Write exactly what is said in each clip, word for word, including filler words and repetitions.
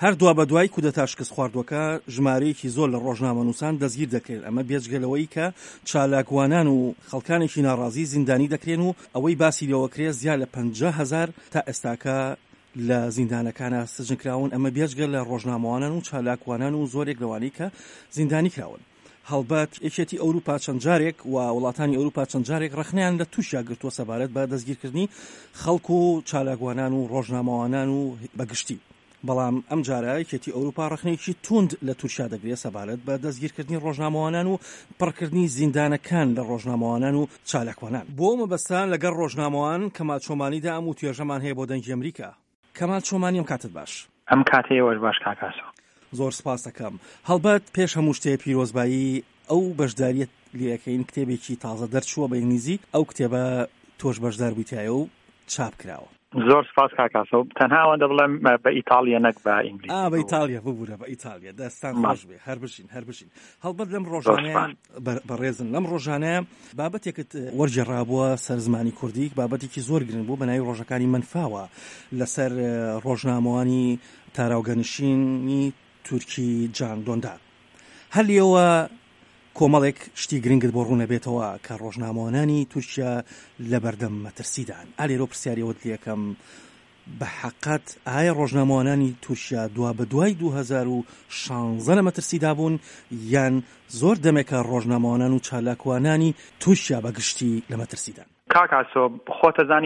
هەردووە بە دوای کودەتا شکست خواردووەکە ژمارەیەکی زۆر لە ڕۆژنامەنووسان دەستگیر دەکرێن. ئەمە بێجگەلەوەی کە چالاکوانان و خەڵکانێکی ناڕازی زیندانی دەکرێن و ئەوەی باسی لەوەکرێ زیاد لە پەنجا هەزار تا ئێستاکە لە زیندانەکانە سجنکراون. ئەمە بێجگە لە ڕۆژنامەوانان و چالاکوانان و زۆرێک لەوانەی کە زیندانی کراون. هەڵبەت یەکێتی ئەوروپا چەند جارێک و وڵاتانی ئەوروپا چەند جارێک ڕخنیان لە تووشیا گرتووە سەبارەت بە دەستگیرکردنی خەڵک و چالاکوانان و ڕۆژنامەوانان و بەگشتی. بەڵام ئەم جارە یەکێتی ئەوروپا ڕخنێکی توند لە تووشیا دەگرێت سەبارەت بە دەستگیرکردنی ڕۆژنامەوانان و پڕکردنی زیندانەکان لە ڕۆژنامەوانان و چالاکوانان. بۆ مەبەستان لەگەڵ ڕۆژنامەوان کەمال چۆمانیدا ئەم و توێژەمان هەیە بۆ دەنگی ئەمریکا. کەمال چۆمانی ئەم کاتت باش. ئەم کاتەیەوەش باش کاکاسۆ. زۆر سپاس دەکەم. هەڵبەت پێش هەموو شتێ پیرۆزبایی ئەو بەشداریت لێەکەین کتێبێکی تازە دەرچووە بە ئینگلیزی، ئەو کتێبە تۆش بەشدار بوویتایە و چاپ کراوە. زۆر سپاس کاکاسۆ. تەنها ئەوەندە بڵێم بە ئیتالیا نەک بە ئینگلیزی. ئا بە ئیتالیا ببوورە بە ئیتالیا دەستان خۆش بێ. هەر بشین هەر بشین. هەڵبەت لەم ڕۆژانەیە بەڕێزن لەم ڕۆژانەیە بابەتێکت وەرجێڕابووە سەر زمانی کوردی، بابەتێکی زۆر گرنگ بوو بە ناوی ڕۆژەکانی منفاوە لەسەر ڕۆژنامەوانی تاراوگەنشینی تورکی جان دۆندار. هەلیەوە کۆمەڵێک شتی گرنگت بۆ ڕوونە بێتەوە کە ڕۆژنامەوانانی تورکیا لە بەردەم مەترسیدان. ئالێرۆ پرسیاریەوەت لێکەم بە حەقەت ئایا ڕۆژنامەوانانی تورکیا دوا بە دوای دوو هەزار و شانزە لە مەترسیدا بوون یان زۆر دەمێکە ڕۆژنامەوانان و چالاکوانانی تورکیا بەگشتی لە مەترسیدان؟ کاکاسۆ خۆتەزانی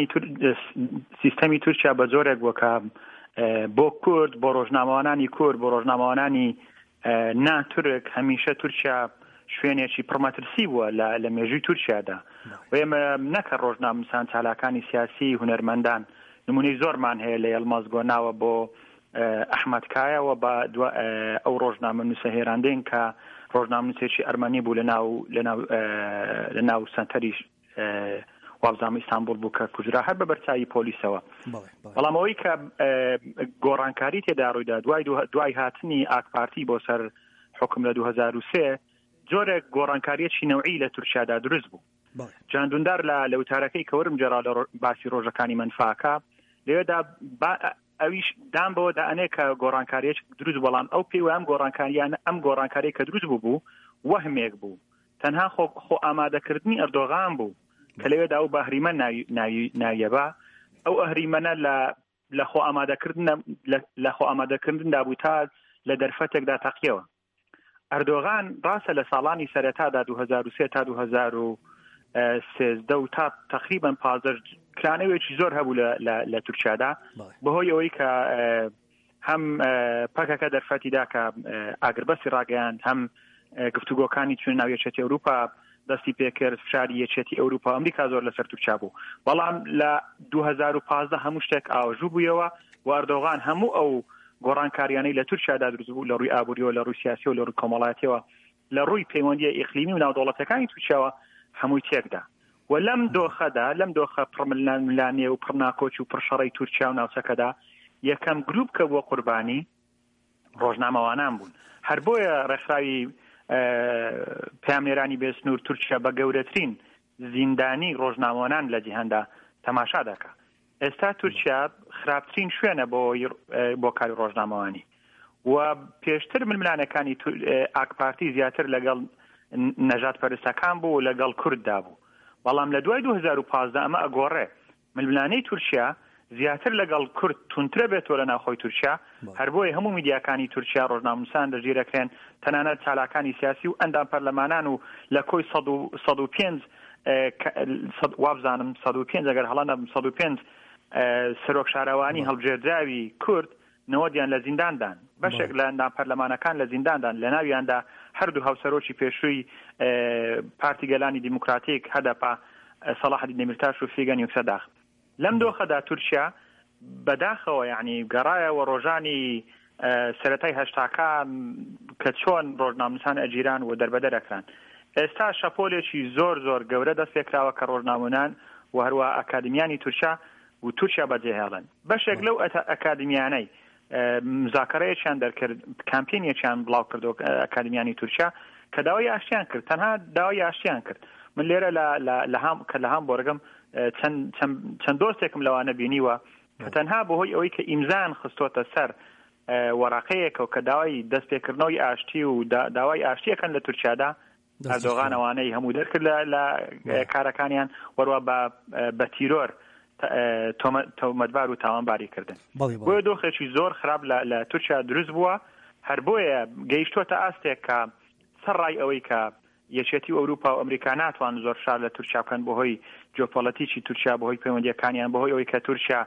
سیستەمی تورکیا بە جۆرێک وەکە بۆ کورد، بۆ ڕۆژنامەوانانی کورد، بۆ ڕۆژنامەوانانی ناتورک هەمیشە تورکیا شوێنێکی پڕمەترسی بووە لە مێژووی تورکیادا. و ئێمە نەکە ڕۆژنامەنووسان چالاکانی سیاسی هونەرمەندان نمونەی زۆرمان هەیە لە یەڵماز گۆناوە بۆ ئەحمەد کایەوە بە ئەو ڕۆژنامەنووسە هێراندەین کە ڕۆژنامەنووسێکی ئەرمەنی بوو لە ناو سەنتەری وابزانم ئیستانبول بوو کە کوژرا هەر بە بەرچاوی پۆلیسەوە. بەڵام ئەوەی کە گۆڕانکاری تێدا ڕوویدا دوای هاتنی ئاک پارتی بۆ سەر حکم لە دوو هەزار و سێ جۆرێک گۆڕانکاریەکی نەوعی لە تورکیادا دروست بوو. جان دۆندار لە وتارەکەی کە ورم جێڕا لە باسی ڕۆژەکانی منفاکە لێوێدا ئەویش دام بەوە دائەنێ کە گۆڕانکاریەک دروست، بەڵام ئەو پێی ئەم گۆڕانکاریان ئەم گۆڕانکاری کە دروست بوو بوو وەهمێک بوو، تەنها خۆ ئامادەکردنی ئەردۆغان بوو کە لەوێدا ئەو بەهریمە ناویەبا ئەو ئەهریمەنە لە خۆ ئامادەکردن لە خۆ ئامادەکردندا بوو تا لە دەرفەتێکدا تەقیەوە. ئەردۆغان ڕاستە لە ساڵانی سەرەتادا دوو هەزار و سێ تا دوو هەزار و سێزدە و تا تقریبا پازدە کلانەوێکی زۆر هەبوو لە تورکیادا بەهۆی ئەوەی کە هەم پەکەکە دەرفەتیدا کە ئاگربەسی ڕاگەیاند، هەم گفتوگۆکانی چون ناو یەکێتی ئەوروپا دەستی پێکرد، فشاری یەکێتی ئەوروپا ئەمریکا زۆر لەسەر تورکیا بوو. بەڵام لە دوو هەزار و پازدە هەموو شتێک ئاوەژوو بوویەوە و ئەردۆغان هەموو ئەو گۆڕانکاریانەی لە تورکیادا دروست بوو لە ڕووی ئابووریەوە، لە ڕووی سیاسی و لە ڕووی کۆمەڵایەتیەوە، لە ڕووی پەیوەندیە ئیقلیمی و ناودەوڵەتەکانی تورکیاوە هەمووی تێکدا. و لەم دۆخەدا لەم دۆخە پڕملانێ و پڕناکۆچی و پڕشەڕەی تورکیا و ناوچەکەدا یەکەم گروپ کە بۆ قوربانی ڕۆژنامەوانان بوون. هەر بۆیە ڕێکخراوی پامێرانی بێسنوور تورکیا بە گەورەترین زیندانی ڕۆژنامەوانان لە جیهاندا تەماشا دەکات. ئێستا تورکیا خراپترین شوێنە بۆ کاری ڕۆژنامەوانی و پێشتر ململانەکانی ئاک پارتی زیاتر لەگەڵ نەژاد پەرستەکان بوو و لەگەڵ کورددا بوو. بەڵام لە دوای دوو هەزار و پازدە ئەمە ئەگۆڕێ ململانەی تورکیا زیاتر لەگەڵ کورد تونترە بێتەوە لە ناوخۆی تورکیا. هەر بۆیە هەموو میدیاکانی تورکیا ڕۆژنامەنووسان دەگیرەکرێن، تەنانەت چالاکانی سیاسی و ئەندام پەرلەمانان و لە کۆی سەد و پێنج وابزانم سەد و پێنج ئەگەر هەڵانە سەد و پێنج سەرۆک شارەوانی هەڵبژێردراوی کورد نەوەدیان لە زینداندان، بەشێک لە ئەندام پەرلەمانەکان لە زینداندان، لە ناویاندا هەردوو هاوسەرۆکی پێشووی پارتی گەلانی دیموکراتیک هەدەپا سەلاحەدین دەمیرتاش و فیگەن یوکسەداخ. لەم دۆخەدا تورکیا بەداخەوە یعنی گەڕایەوە ڕۆژانی سەرەتای هەشتاکان کە چۆن ڕۆژنامەنووسان ئەجیران و دەربەدەرەکران. ئێستا شەپۆلێکی زۆر زۆر گەورە دەست پێکراوە کە ڕۆژنامەوانان و هەروە ئەکادمیانی تورکیا و تورکیا بەجێهێڵن. بەشێک لەو ئەکادمیانەی مزاکەرەیەکیان دەرکرد، کامپێنیەکیان بڵاو کردو ئەکادمیانی تورکیا کە داوای ئاشتیان کرد، تەنها داوای ئاشتیان کرد. من لێرە کە لە هامبۆرگم چەند دۆستێکم لەوانە بینیوە کە تەنها بەهۆی ئەوەی کە ئیمزان خستۆتە سەر وەڕاقەیەکەوە کە داوای دەستپێکردنەوەی ئاشتی و داوای ئاشتیەکەن لە تورکیادا ئەردۆغان ئەوانەی هەموو دەرکرد لە کارەکانیان وەروە بە تیرۆر تۆمەتبار و تاوانباری کردن. بۆیە دۆخێکی زۆر خراپ لە تورکیا دروست بووە، هەر بۆیە گەیشتۆتە ئاستێک کە سەرڕای ئەوەی کە یەکێتی ئەوروپا و ئەمریکا ناتوان زۆر شار لە تورکیا بکەن بەهۆی جیۆپۆلیتیکی تورکیا، بەهۆی پەیوەندیەکانیان، بەهۆی ئەوەی کە تورکیا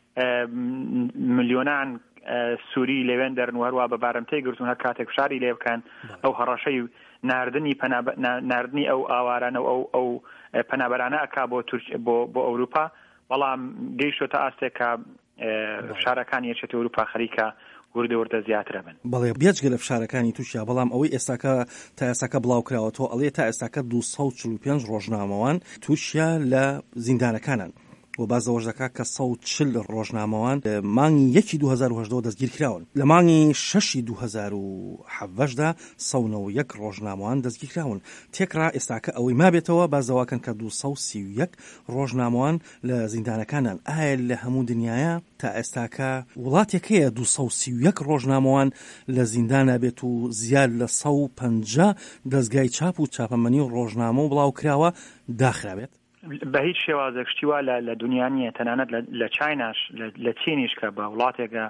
ملیۆنان سووری لەوێن دەرن و هەروە بە بارمتەی گرتون هەر کاتێک فشاری لێ بکەن ئەو هەڕەشەی ناردنی ناردنی ئەو ئاوارانە و ئەو پەنابەرانە ئەکا بۆ ئەوروپا، بەڵام گەیشتۆتە ئاستێک کە شارەکان یەکێتی ئەوروپا خەریکە وردە وردە زیاترە بن. بەڵێ بێجگە لە فشارەکانی تووشیا، بەڵام ئەوەی ئێستاکە تا ئێستاکە بڵاو کراوەتەوە ئەڵێ تا ئێستاکە دووسەد و چل و پێنج ڕۆژنامەوان تووشیا لە زیندانەکانن و بازەوەش دەکا کە سەد و چل ڕۆژنامەوان مانگی یەکی دوو هەزار و هەژدەوە دەستگیر کراون، لە مانگی شەشی دوو هەزار و حەڤەشدا سەد و یەک ڕۆژنامەوان دەستگیر کراون. تێکرا ئێستاکە ئەوەی مابێتەوە بازەواکەن کە دووسەد و سی و یەک ڕۆژنامەوان لە زیندانەکانن. ئایا لە هەموو دنیاە تا ئێستاکە وڵاتێکەیە دووسەد و سی و یەک ڕۆژنامەوان لە زیندانە بێت و زیاد لە سەد و پەنجا دەستگای چاپ و چاپەمەنی و ڕۆژنامە و بڵاو کراوە داخرابێت؟ بە هیچ شێوازێک شتیوا لە دنیا نییە، تەنانەت لە چایناش لە چینیش کە بە وڵاتێکە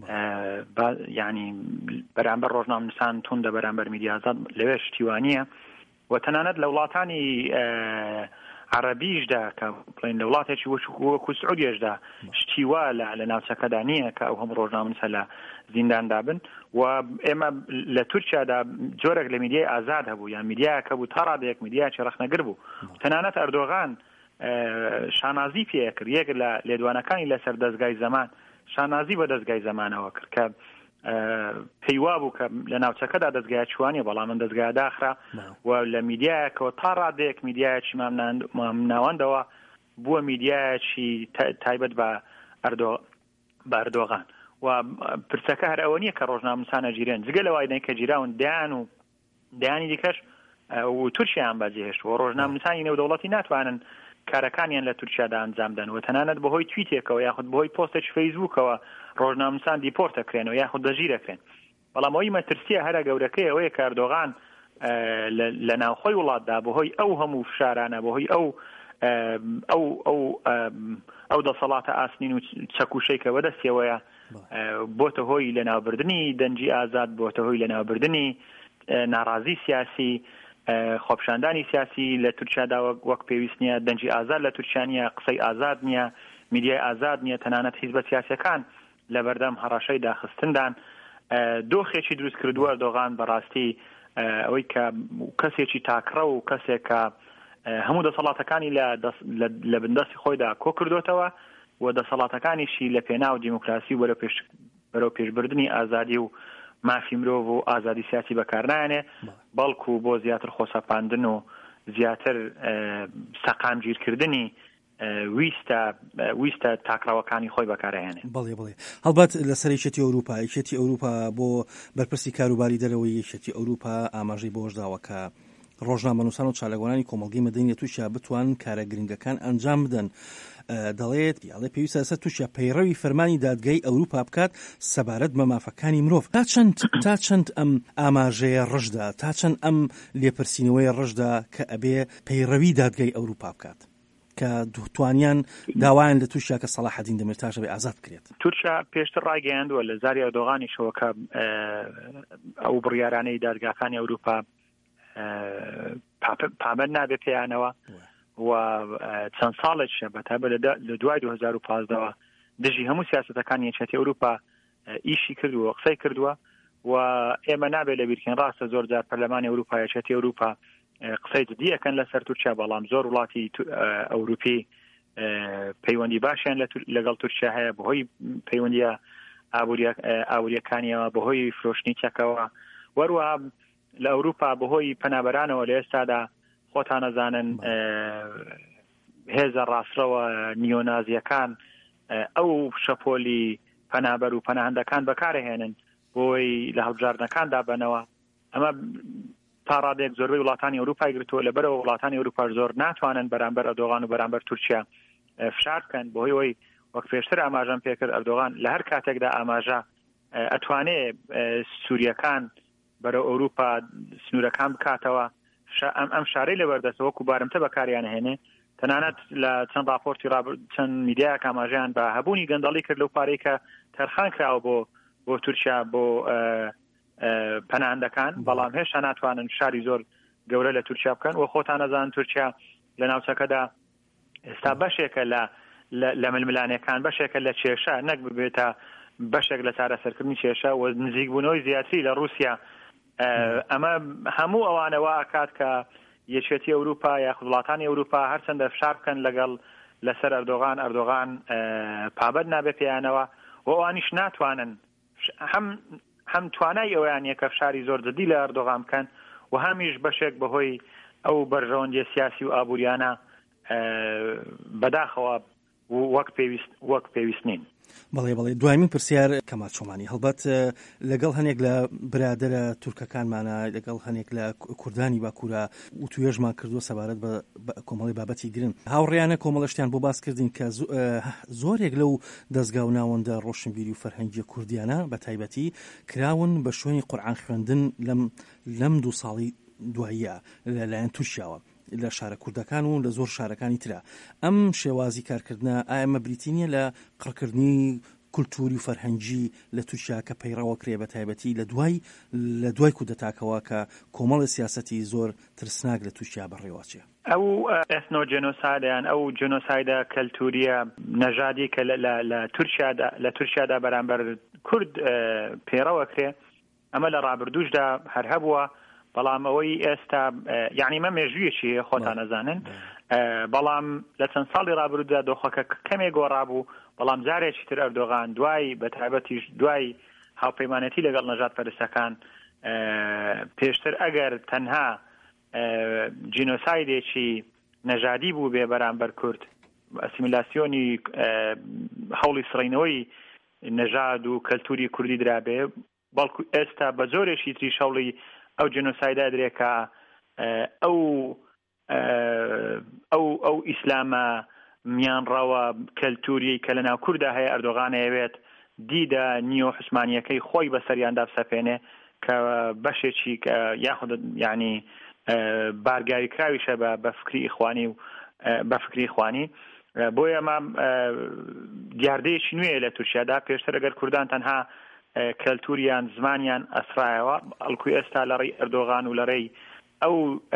ینی بەرامبەر ڕۆژنامەنووسان توندە بەرامبەر میدیا ئازاد لەوێ شتیوانیە و تەنانەت لە وڵاتانی عەرەبیشدا کە بڵێن لە وڵاتێکی وەکو سعودیەشدا شتیوا لە ناوچەکەدا نییە کە ئەو هەموو ڕۆژنامەنووسە لە زینداندا بن. و ئێمە لە تورکیادا جۆرێک لە میدیای ئازاد هەبوو، یان میدیایەکە بوو تا ڕادەیەک میدیایکی ڕەخنەگر بوو. تەنانەت ئەردۆغان شانازی پێ کرد، یەک لە لێدوانەکانی لەسەر دەستگای زەمان شانازی بە دەستگای زەمانەوە کرد کە پێیوا بوو کە لە ناوچەکەدا دەستگای چوانیە، بەڵام من دەستگای داخرا و لە میدیایەکەوە تا ڕادەیەک میدیایەکی مامناوەندەوە بووە میدیایەکی تایبەت بە ئەردۆغان. و پرسەکە هەر ئەوە نییە کە ڕۆژنامەنووسانە گیرێن، جگە لەوای کە گیراون دەیان و دەیانی دیکەش و تورکیایان بەجێهێشت و ڕۆژنامەنووسانی نێودەوڵەتی ناتوانن کارەکانیان لە تورکیادا ئەنجام بدەن و تەنانەت بەهۆی تویتێکەوە یاخود بەهۆی پۆستێکی فەیسبووکەوە ڕۆژنامەنووسان دیپۆرت دەکرێنەوە یاخود دەژیر دەکرێن. بەڵام ئەوەی مەترسیە هەرە گەورەکەی ئەوەیە کە ئەردۆغان لە ناوخۆی وڵاتدا بەهۆی ئەو هەموو فشارانە، بەهۆی ئەو ئەو ئەو ئەو دەسەڵاتە ئاسنین و چەکوشەی کە بەدەستیەوەیە بۆتە هۆی لەناوبردنی دەنجی ئازاد، بۆتە هۆی لەناوبردنی ناڕازی سیاسی، خۆپیشاندانی سیاسی لە تورکیادا وەک پێویست نییە، دەنجی ئازاد لە تورکیا نییە، قسەی ئازاد نییە، میدیای ئازاد نییە، تەنانەت حیزبە سیاسیەکان لە بەردەم هەڕەشەی داخستندان. دۆخێکی دروست کردووە ئەردۆغان بەڕاستی ئەوەی کە کەسێکی تاکڕە و کەسێک کە هەموو دەسەڵاتەکانی لە بندەستی خۆیدا کۆ کردوتەوە و دەسەڵاتەکانیشی لە پێناو دیموکراسی و بەرەو پێشبردننی ئازادی و مافی مرۆڤ و ئازادی سیاسی بەکارنایانێ، بەڵکو بۆ زیاتر خۆسەپاندن و زیاتر سەقامگیرکردنی ویستە ویستە تاکراوەکانی خۆی بەکارهێنێ. بەڵێ بڵێ هەڵبەت لەسەر یەکێتی ئەوروپا یەکێتی ئەوروپا بۆ بەرپرسی کاروباری دەرەوەی یەکێتی ئەوروپا ئاماژەی بۆش داوە کە ڕۆژنامەنووسان و چالەگۆنانی کۆمەڵگەی مەدەنی تووشیا بتوان کارە گرنگەکان ئەنجام بدەن. دەڵێت یاڵێ پێویستە لەسەر تووشیا پەیڕەوی فەرمانی دادگای ئەوروپا بکات سەبارەت بە مافەکانی مرۆڤ. تا چەند تا چەند ئەم ئاماژەیە ڕژدا، تا چەند ئەم لێپرسینەوەی ڕژدا کە ئەبێ پەیڕەوی دادگای ئەوروپا بکات کە دوتوانیان داوایان لە تووشیا کە سەلاحەدین دەمیرتاش بێ ئازاد بکرێت. تورکیا پێشتر ڕایگەیاندووە لە زاری ئەردۆغانیشەوە کە ئەو بڕیارانەی دادگاکانی ئەوروپا پابەند نابێت پێیانەوە و چەند ساڵێکە بەتابەت لە دوای دوو هەزار و پازدەوە دژی هەموو سیاسەتەکانی یەکێتی ئەوروپا ئیشی کردووە، قسەی کردووە و ئێمە نابێت لە بیرکەین ڕاستە زۆر جار پەرلەمانی ئەوروپا یەکێتی ئەوروپا قسەی جدی ئەکەن لەسەر تورکیا، بەڵام زۆر وڵاتی ئەوروپی پەیوەندی باشیان لەگەڵ تورکیا هەیە بەهۆی پەیوەندیە ئابوووریەکانیەوە، بەهۆی فرۆشتنی چەکەوە، وەروەها لە ئەوروپا بەهۆی پەنابەرانەوە لە ئێستادا خۆتان نەزانن هێزە ڕاستڕەوە نیۆنازیەکان ئەو شەپۆلی پەنابەر و پەناهەندەکان بەکارهێنن بۆی لە هەڵبژاردنەکان دابنەوە. ئەمە تا ڕادێک زۆربەی وڵاتانی ئەوروپای گرتووە، لەبەرەوە وڵاتانی ئەوروپا زۆر ناتوانن بەرامبەر ئەردۆغان و بەرامبەر تورکیا فشار بکەن بەهۆی ئەوەی وەک پێشتر ئاماژەم پێکرد ئەردۆغان لە هەر کاتێکدا ئاماژە ئەتوانێ سووریەکان بەرە ئەوروپا سنوورەکان بکاتەوە ئەم شارەی لەبەردەستەوە و بارمتە بەکاریان هێنێ تەنانەت لە چەند راپۆرتی چەند میدیای کاماژیان بە هەبوونی گەندەڵی کرد لەو پارەی کە تەرخان کراوە بۆ بۆ تورکیا بۆ پەناهەندەکان بەڵام هێشتا ناتوانن شاری زۆر گەورە لە تورکیا بکەن و خۆتان نەزانن تورکیا لە ناوچەکەدا ئێستا بەشێکە لە لە ململانەکان بەشێکە لە کێشە نەک ببێتە بەشێک لە چارەسەرکردنی کێشە و نزیکبوونەوەی زیاتری لە رووسیا ئەمە هەموو ئەوانەوە ئاکات کە یەکێتی ئەوروپا یاخود وڵاتانی ئەوروپا هەرچەندە فشار بکەن لەگەڵ لەسەر ئەردۆغان ئەردۆغان پابەت نابێ پێیانەوە و ئەوانیش ناتوانن هەم هەم توانای ئەویان یەکە فشاری زۆر جدی لە ئەردۆغان بکەن و هەمیش بەشێک بەهۆی ئەو بەرژەوەندیە سیاسی و ئابووریانە بەداخەوە وەک پێویست وەک پێویست نین. بەڵێ بەڵێ دوایمین پرسیار کەمال چۆمانی هەڵبەت لەگەڵ هەنێک لە برادرە تورکەکانمانە لەگەڵ هەنێک لە کوردانی باکوورە و توێژمان کردووە سەبارەت بە کۆمەڵی بابەتی گرن هاوڕێیانە کۆمەڵەشتیان بۆ باس کردین کە زۆرێک لەو دەستگا و ناوەندە ڕۆشنبیری و فەرهەنگی کوردیانە بە تایبەتی کراون بە شوێنی قورئان خوێندن لەم لەم دوو ساڵی دواییە لەلایەن تووشیاوە لە شارە کوردەکان و لە زۆر شارەکانی ترە ئەم شێوازی کارکردنە ئایا ئەمە بریتینیە لە قڕکردنی کولتوری و فەرهەنگی لە تووشیا کە پەیڕەوە کرێ بە تایبەتی لە دوای لە دوای کودەتاکەوە کە کۆمەڵی سیاسەتی زۆر ترسناک لە تووشیا بەڕێوەچێ ئەو ئەثنۆجێنۆسایدیان ئەو جێنۆسایدە کەلتوریە نەژادی کە لە تورکیادا لە تورکیادا بەرامبەر کورد پێڕەوە کرێ ئەمە لە ڕابردووشدا هەر هەبووە بەڵام ئەوەی ئێستا یعنی مە مێژوویەکی خۆتان نەزانن بەڵام لە چەند ساڵی ڕابردوودا دۆخەکە کەمێک گۆڕابوو بەڵام جارێکی تر ئەردۆغان دوای بە تایبەتیش دوای هاوپەیمانەتی لەگەڵ نەژاد پەرستەکان پێشتر ئەگەر تەنها جینۆسایدێکی نەژادی بوو بێ بەرامبەر کورد ئەسیمیلاسیۆنی هەوڵی سڕینەوەی نەژاد و کەلتوری کوردی درابێ بەڵکو ئێستا بە جۆرێکی تری شەوڵی ئەو جنۆسایدا درێکە ئەو ئەو ئەو ئیسلامە میانڕەوە کەلتوری کە لەناو کووردا هەیە ئەردۆغانەیەوێت دیدە نیۆ حوسمانیەکەی خۆی بەسەریاندا بسەپێنێ کە بەشێکی یاخود یعنی بارگاری کراویشە بە فکری ئیخوانی و بە فکری ئیخوانی بۆیە ئەمە دیاردەیەکی نوێیە لە تورکیادا پێشتر ئەگەر کوردان تەنها کەلتوریان زمانیان ئەسرایەوە ئەڵکوی ئێستا لە ڕێی ئەردۆغان و لە ڕێی ئەو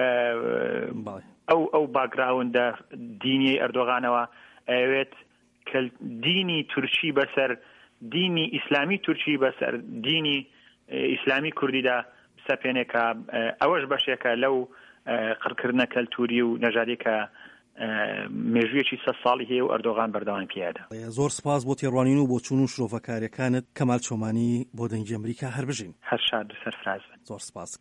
ئەو ئەو باگراوندە دینی ئەردۆغانەوە ئەوێت دینی تورکی بەسەر دینی ئیسلامی تورکی بەسەر دینی ئیسلامی کوردیدا بسەپێنێ کە ئەوەش بەشێکە لەو قڕکردنە کەلتوری و نەژادی کە مێژوویەکی سە ساڵی هەیە و ئەردۆغان بەردەوام پێیادا. زۆر سپاس بۆ تێڕوانین و بۆ چوون و شرۆڤەکاریەکانت کەمال چۆمانی بۆ دەنگی ئەمریکا هەر بژین. هەر شاد و سەرفراز بن. زۆر سپاس.